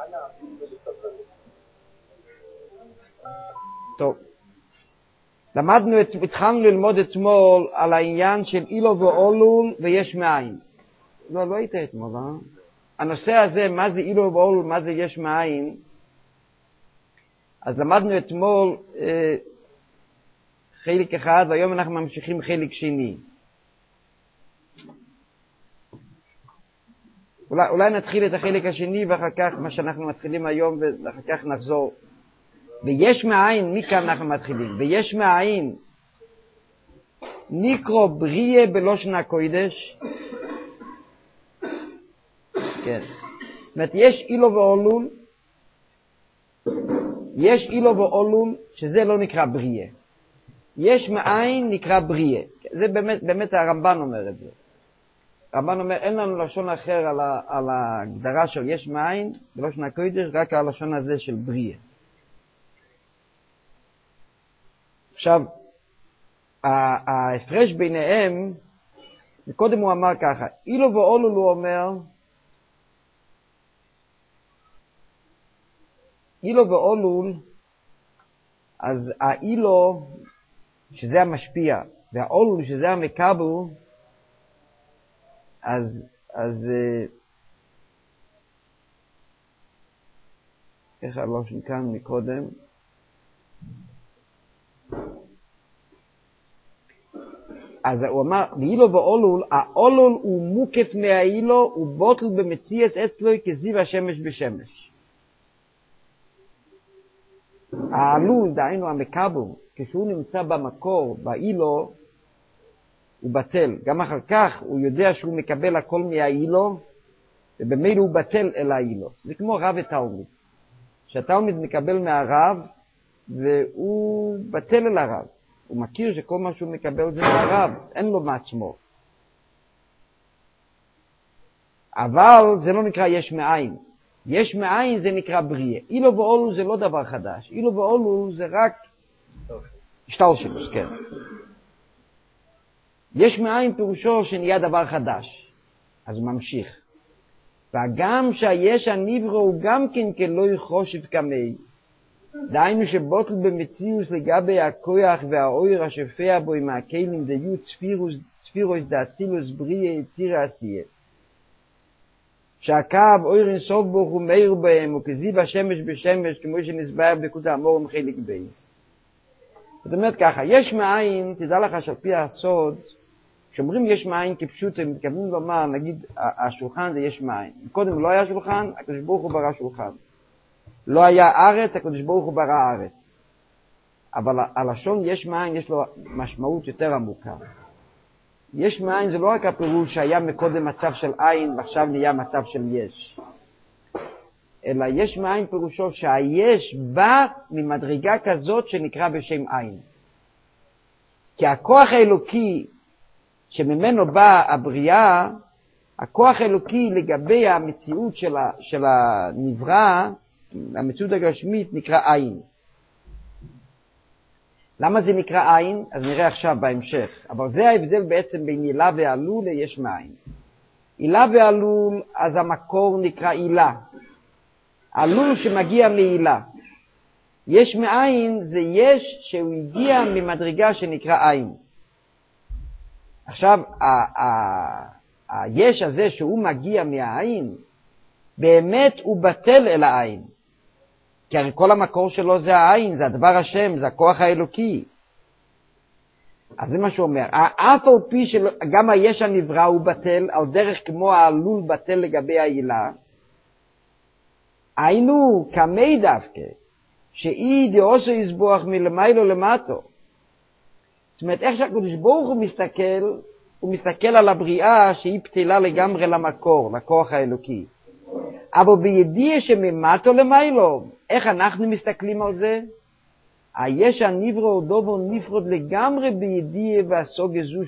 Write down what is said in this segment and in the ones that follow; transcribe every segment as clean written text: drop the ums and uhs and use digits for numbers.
טוב. התחלנו ללמוד אתמול על העניין של אילו ואולול ויש מאין. לא היית אתמול, הנושא הזה, מה זה אילו ואולול, מה זה יש מאין, אז למדנו אתמול חלק אחד, והיום אנחנו ממשיכים חלק שני. אולי נתחיל את החלק השני, ואחר כך מה שאנחנו מתחילים היום, ואחר כך נחזור. ויש מאין, מכאן אנחנו מתחילים. ויש מאין, נקרא בריה בלושן הקודש. כן. זאת אומרת, יש אילו ואולול, יש אילו ואולול, שזה לא נקרא בריה. יש מאין נקרא בריה. זה באמת הרמב"ן אומר את זה. הרמב"ן אומר, אין לנו לשון אחר על ההגדרה של יש מאין, בלושן הקודש, רק על הלשון הזה של בריה. עכשיו, ההפרש ביניהם, קודם הוא אמר ככה, אילו ואולול הוא אומר, אילו ואולול, אז האילו, שזה המשפיע, והאולול, שזה המקבל, אז איך הלושן כאן מקודם, אז הוא אמר, ואילו ואולול, האולול הוא מוקף מהאילו, הוא בוטל במציאס אצלו כזיו השמש בשמש. העלול, דהיינו המקבל, כשהוא נמצא במקור, באילו, הוא בטל. גם אחר כך הוא יודע שהוא מקבל הכל מהאילו, ובמילא הוא בטל אל האילו. זה כמו רב ותלמיד. שהתלמיד מקבל מהרב, והוא בטל אל הרב. הוא מכיר שכל מה שהוא מקבל זה מהרב, אין לו מעצמו. אבל זה לא נקרא יש מאין. יש מאין זה נקרא בריה. אילו ואולול זה לא דבר חדש. אילו ואולול זה רק השתלשלות, כן. יש מאין פירושו שנהיה דבר חדש. אז הוא ממשיך. וגם שהיש הנברא הוא גם כן כלא יחושב כמי. דהיינו שבוטל במציאוס לגבי הכוח והאויר השפע בו עם הכלים דיו צפירוס דאצילוס בריה יציר העשייה. שהקו אויר אינסוף בו הוא מאיר בהם וכזיו השמש בשמש כמו שנסבר בדקות האמורם חלק בייס. זאת אומרת ככה, יש מאין, תדע לך שעל פי הסוד, כשאומרים יש מאין כפשוט, הם מתכוונים לומר, נגיד השולחן זה יש מאין. קודם לא היה שולחן, הקדוש ברוך הוא ברא שולחן. לא היה ארץ, הקדוש ברוך הוא ברא ארץ. אבל הלשון יש מאין, יש לו משמעות יותר עמוקה. יש מאין זה לא רק הפירוש שהיה מקודם מצב של עין, ועכשיו נהיה מצב של יש. אלא יש מאין פירושו שהיש בא ממדרגה כזאת שנקרא בשם עין. כי הכוח האלוקי שממנו באה הבריאה, הכוח האלוקי לגבי המציאות של הנברא, המציאות הגשמית נקרא עין. למה זה עין? עין? אז נראה עכשיו בהמשך. אבל זה ההבדל בעצם בין הילה ועלול ליש מאין. הילה ועלול, אז המקור נקרא הילה. עלול שמגיע מהילה. יש מאין זה יש שהוא הגיע ממדרגה שנקרא עין. עכשיו, היש הזה שהוא מגיע מהעין, באמת הוא בטל אל העין. כי הרי כל המקור שלו זה העין, זה הדבר השם, זה הכוח האלוקי. אז זה מה שהוא אומר. אף על פי שגם היש הנברא הוא בטל, על דרך כמו העלול בטל לגבי העילה, היינו כמי דווקא, שאי דעושו יסבוח מלמיילו למטו. זאת אומרת, איך שהקדוש ברוך הוא מסתכל על הבריאה שהיא פתילה לגמרי למקור, לכוח האלוקי. אבל בידיעה שממטו למיילו, איך אנחנו מסתכלים על זה? היש הנברא הוא דובר נפרד לגמרי בידיעה והסוג הזו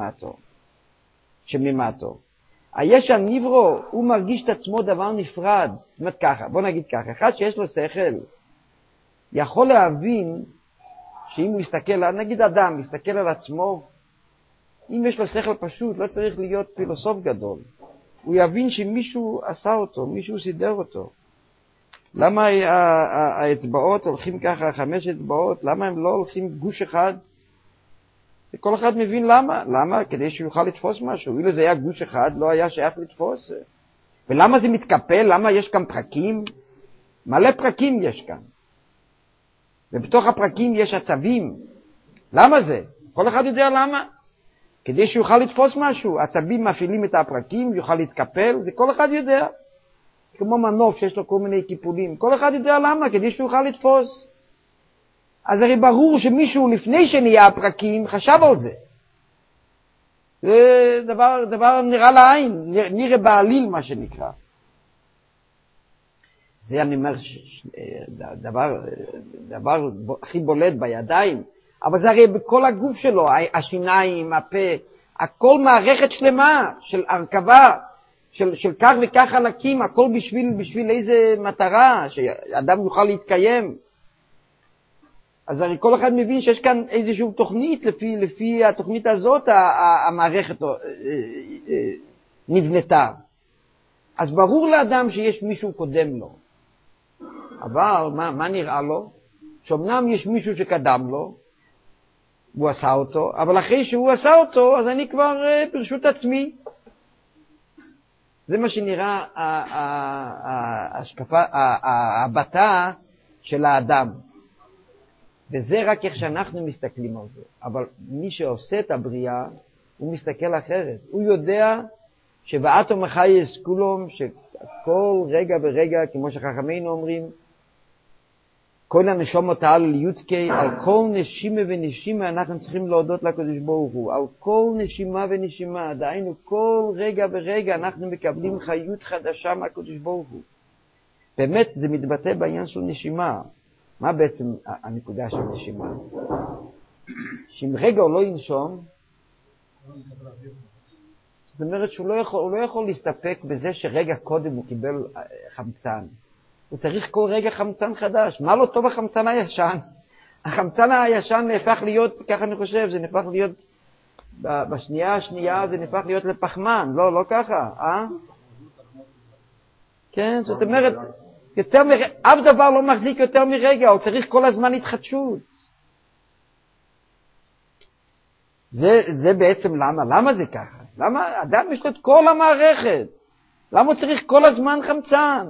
שממטו. היש הנברא הוא מרגיש את עצמו דבר נפרד. זאת אומרת ככה, בוא נגיד ככה, אחד שיש לו שכל, יכול להבין שאם הוא מסתכל, נגיד אדם, מסתכל על עצמו, אם יש לו שכל פשוט, לא צריך להיות פילוסוף גדול. הוא יבין שמישהו עשה אותו, מישהו סידר אותו. למה האצבעות הולכים ככה, 5 אצבעות, למה הם לא הולכים גוש אחד? כל אחד מבין למה. למה? כדי שהוא יוכל לתפוס משהו. אילו זה היה גוש אחד, לא היה שייך לתפוס. ולמה זה מתקפל? למה יש כאן פרקים? מלא פרקים יש כאן. ובתוך הפרקים יש עצבים. למה זה? כל אחד יודע למה. כדי שיוכל לתפוס משהו. עצבים מפעילים את הפרקים, יוכל להתקפל, זה כל אחד יודע. כמו מנוף שיש לו כל מיני קיפולים. כל אחד יודע למה, כדי שהוא יוכל לתפוס. אז הרי ברור שמישהו לפני שנהיה הפרקים חשב על זה. זה דבר נראה לעין, נראה בעליל מה שנקרא. זה אני אומר דבר הכי בולט בידיים, אבל זה הרי בכל הגוף שלו, השיניים, הפה, הכל מערכת שלמה של הרכבה, של כך וכך חלקים, הכל בשביל איזה מטרה, שאדם יוכל להתקיים. אז הרי כל אחד מבין שיש כאן איזושהי תוכנית, לפי התוכנית הזאת המערכת נבנתה. אז ברור לאדם שיש מישהו קודם לו. אבל מה נראה לו? שאומנם יש מישהו שקדם לו, הוא עשה אותו, אבל אחרי שהוא עשה אותו, אז אני כבר ברשות עצמי. זה מה שנראה ההשקפה, ההבטה של האדם. וזה רק איך שאנחנו מסתכלים על זה. אבל מי שעושה את הבריאה, הוא מסתכל אחרת. הוא יודע שבאטום החייס כולם, שכל רגע ורגע, כמו שחכמינו אומרים, כל הנשומות על יודקי, על כל נשימה ונשימה אנחנו צריכים להודות לקדוש ברוך הוא. על כל נשימה ונשימה, דהיינו כל רגע ורגע אנחנו מקבלים חיות חדשה מהקדוש ברוך הוא. באמת זה מתבטא בעניין של נשימה. מה בעצם הנקודה של נשימה? שאם רגע הוא לא ינשום, זאת אומרת שהוא לא יכול להסתפק בזה שרגע קודם הוא קיבל חמצן. הוא צריך כל רגע חמצן חדש. מה לא טוב החמצן הישן? החמצן הישן נהפך להיות, ככה אני חושב, זה נהפך להיות, בשנייה השנייה זה נהפך להיות לפחמן. לא ככה, אה? כן, זאת אומרת, אף דבר לא מחזיק יותר מרגע, הוא צריך כל הזמן התחדשות. זה בעצם למה? למה זה ככה? למה אדם יש לו את כל המערכת? למה הוא צריך כל הזמן חמצן?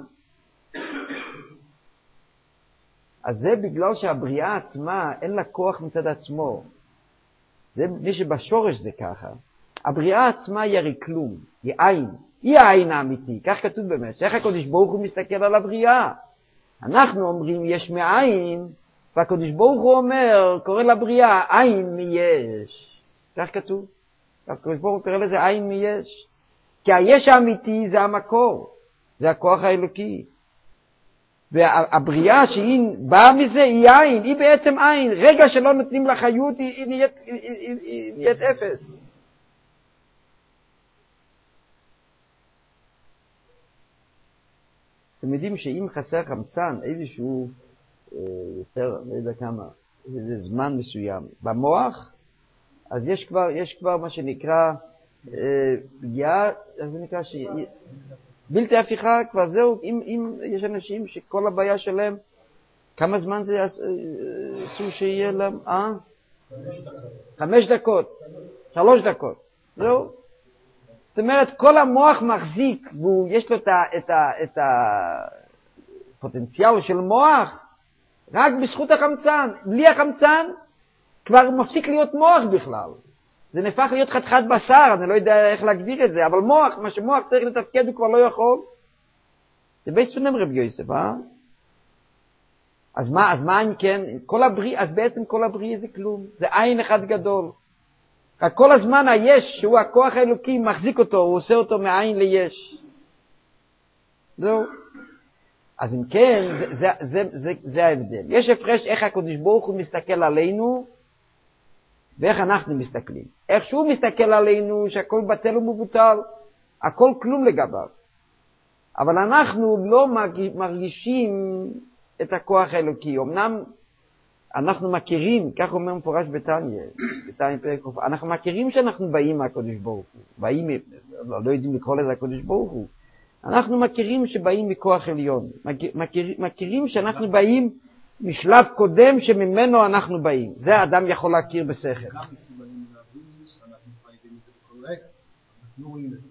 אז זה בגלל שהבריאה עצמה אין לה כוח מצד עצמו. זה מי שבשורש זה ככה. הבריאה עצמה היא הרי כלום, היא עין. היא העין האמיתי, כך כתוב באמת. איך הקדוש ברוך הוא מסתכל על הבריאה? אנחנו אומרים יש מאין, והקדוש ברוך הוא אומר, קורא לבריאה עין מיש. כך כתוב. הקדוש ברוך הוא קורא לזה עין מיש. כי היש האמיתי זה המקור, זה הכוח האלוקי. והבריאה שהיא באה מזה היא עין, היא בעצם עין. רגע שלא נותנים לה חיות היא נהיית אפס. אתם יודעים שאם חסר חמצן איזשהו יותר, לא יודע כמה, איזה זמן מסוים במוח, אז יש כבר מה שנקרא פגיעה, זה נקרא בלתי הפיכה, כבר זהו. אם יש אנשים שכל הבעיה שלהם, כמה זמן זה אסור שיהיה להם? 5 דקות, 3 דקות, זהו. זאת אומרת, כל המוח מחזיק, ויש לו את הפוטנציאל של מוח, רק בזכות החמצן. בלי החמצן, כבר מפסיק להיות מוח בכלל. זה נהפך להיות חתיכת בשר, אני לא יודע איך להגדיר את זה, אבל מוח, מה שמוח צריך לתפקד, הוא כבר לא יכול. זה בייס פונם רבי יוסף, אה? אז מה אם כן? אז בעצם כל הבריא זה כלום. זה עין אחד גדול. רק כל הזמן היש, שהוא הכוח האלוקי, מחזיק אותו, הוא עושה אותו מעין ליש. זהו. אז אם כן, זה ההבדל. יש הפרש איך הקדוש ברוך הוא מסתכל עלינו, ואיך אנחנו מסתכלים. איך שהוא מסתכל עלינו, שהכל בטל ומבוטל, הכל כלום לגביו. אבל אנחנו לא מרגישים את הכוח האלוקי. אמנם אנחנו מכירים, כך אומר מפורש בתניא פרק קוף, אנחנו מכירים שאנחנו באים מהקדוש ברוך הוא. באים, לא יודעים לקרוא לזה הקדוש ברוך הוא, אנחנו מכירים שבאים מכוח עליון, מכירים שאנחנו באים משלב קודם שממנו אנחנו באים. זה האדם יכול להכיר בשכל. גם מסוגלים להבין שאנחנו חייבים את זה בכל רגע. אנחנו רואים את זה.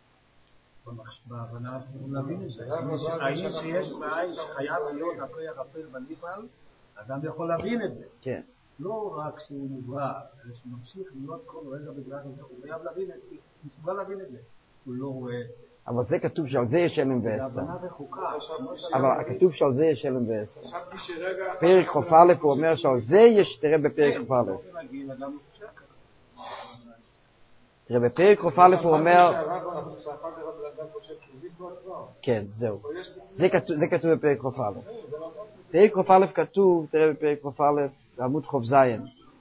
בהבנה אנחנו להבין את זה. האם שיש בעין שחייב להיות הכוח הפעל בנפעל, האדם יכול להבין את זה. כן. לא רק שהוא מוברא, אלא שהוא ממשיך להיות כל רגע בגלל זה, הוא חייב להבין את זה, הוא מסוגל להבין את זה. הוא לא רואה את זה. אבל זה כתוב שעל זה יש שלם ואסתר. זה הבנה רחוקה. אבל כתוב שעל זה יש שלם ואסתר. פרק חוף א' הוא אומר שעל זה יש, תראה בפרק חוף א'. תראה בפרק חוף א' הוא אומר... כן, זהו. זה כתוב בפרק חוף א'. פרק חוף א' כתוב, תראה בפרק חוף א', בעמוד חוף זין.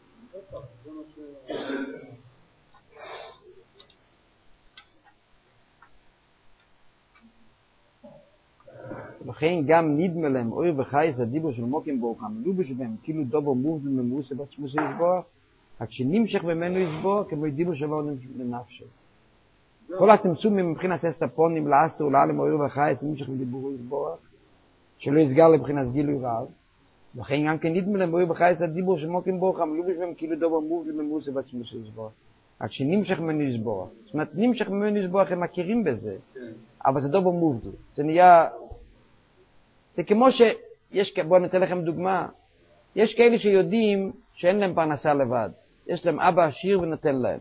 לכן גם נדמה להם אויר וחייס הדיבור של מוקים ברוך המלובש בהם כאילו דובר מובדל ממוסה בעצמוסו יסבוע, רק שנמשך ממנו יסבוע כמו דיבור שלו לנפשו. כל הצמצום מבחינת ססטפונים לאסטר ולעלם אויר וחייס נמשך מדיבורו יסבוע, שלא יסגר לבחינת גילוי רב. לכן גם כן נדמה להם אויר וחייס הדיבור של מוקים ברוך המלובש בהם כאילו דובר מובדל ממוסה בעצמוסו יסבוע, רק שנמשך ממנו יסבוע. זאת אומרת, נמשך ממנו יסבוע, הם מכירים בזה, אבל זה דובר מובדל. זה נהיה... זה כמו שיש, בואו ניתן לכם דוגמה, יש כאלה שיודעים שאין להם פרנסה לבד, יש להם אבא עשיר ונותן להם.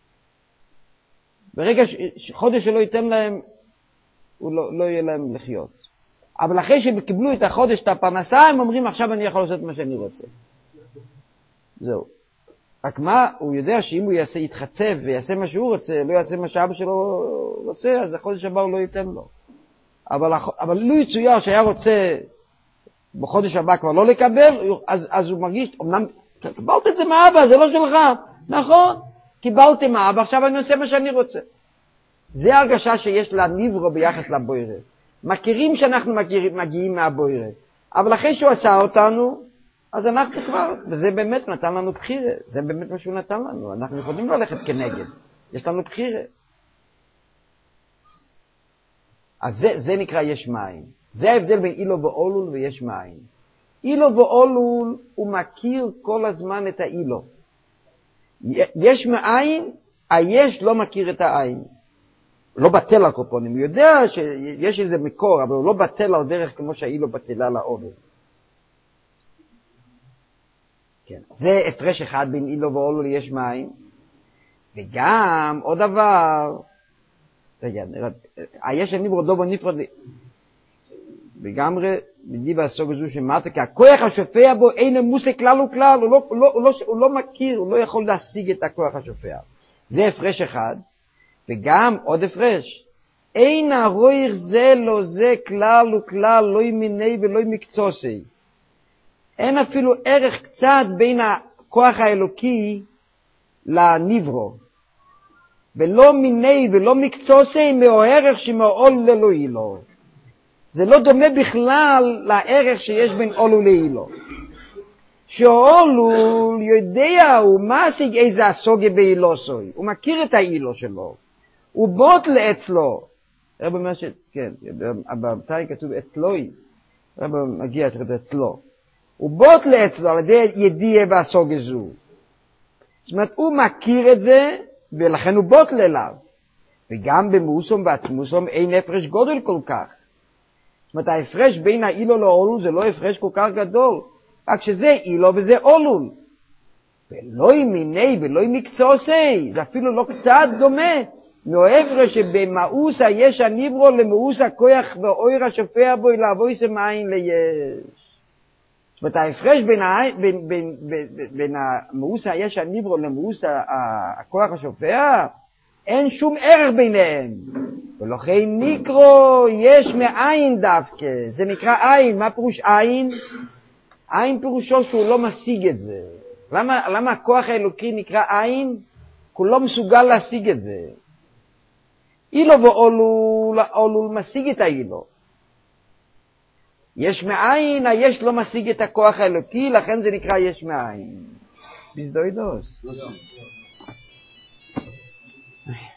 ברגע חודש שלא ייתן להם, הוא לא יהיה להם לחיות. אבל אחרי שהם קיבלו את החודש, את הפרנסה, הם אומרים עכשיו אני יכול לעשות מה שאני רוצה. זהו. רק מה, הוא יודע שאם הוא יתחצב ויעשה מה שהוא רוצה, לא יעשה מה שאבא שלו רוצה, אז החודש הבא הוא לא ייתן לו. אבל לא יצויר שהיה רוצה בחודש הבא כבר לא לקבל, אז הוא מרגיש, אמנם קיבלת את זה מאבא, זה לא שלך, נכון, קיבלתי מאבא, עכשיו אני עושה מה שאני רוצה. זה הרגשה שיש לניברו ביחס לבוירה. מכירים שאנחנו מגיעים מהבוירה, אבל אחרי שהוא עשה אותנו, אז אנחנו כבר, וזה באמת נתן לנו בחירה, זה באמת מה שהוא נתן לנו, אנחנו יכולים ללכת כנגד, יש לנו בחירה. אז זה נקרא יש מים. זה ההבדל בין אילו ואולול ויש מים. אילו ואולול הוא מכיר כל הזמן את האילו. יש מאין, היש לא מכיר את העין. לא בטל על קופונים. הוא יודע שיש איזה מקור, אבל הוא לא בטל על דרך כמו שהאילו בטלה לאולול. כן. זה הפרש אחד בין אילו ואולול יש מים. וגם עוד דבר... רגע, יש הניברו דובו נפרד לגמרי בדיבה הסוג הזו שמעת, כי הכוח השופע בו אין מוסה כלל וכלל, הוא לא מכיר, הוא לא יכול להשיג את הכוח השופע. זה הפרש אחד, וגם עוד הפרש, אין הרויך זה לא זה כלל וכלל, לא ימיני ולא מקצוסי. אין אפילו ערך קצת בין הכוח האלוקי לניברו. ולא מיני ולא מקצוסי מהערך שמעול לאלוהי לו. זה לא דומה בכלל לערך שיש בין אולו לאילו. שאולו יודע, הוא משיג איזה הסוגה באילוסוי. הוא מכיר את האילו שלו. הוא בוטל אצלו. רב אומר כן, בתניא כתוב אצלוי. רב מגיע אצלו. הוא בוטל אצלו על ידי ידיעה והסוגה זו. זאת אומרת, הוא מכיר את זה, ולכן הוא בוטל אליו. וגם במוסום ועצמוסום אין הפרש גודל כל כך. זאת אומרת, ההפרש בין האילו לאולול זה לא הפרש כל כך גדול, רק שזה אילו וזה אולול. ולא מיני ולא מקצוסי, זה אפילו לא קצת דומה, מההפרש שבמאוס היש הניברו למאוס הכוח ואויר השופע בו לעבויס מאין ליש. זאת אומרת, ההפרש בין המאוס היש הניברו למאוס הכוח השופע, אין שום ערך ביניהם. ולכן נקרו יש מאין דווקא. זה נקרא עין. מה פירוש עין? עין פירושו שהוא לא משיג את זה. למה הכוח האלוקי נקרא עין? הוא לא מסוגל להשיג את זה. אילו ואולול משיג את האילו. יש מאין, היש לא משיג את הכוח האלוקי, לכן זה נקרא יש מאין. ביזדוידוס.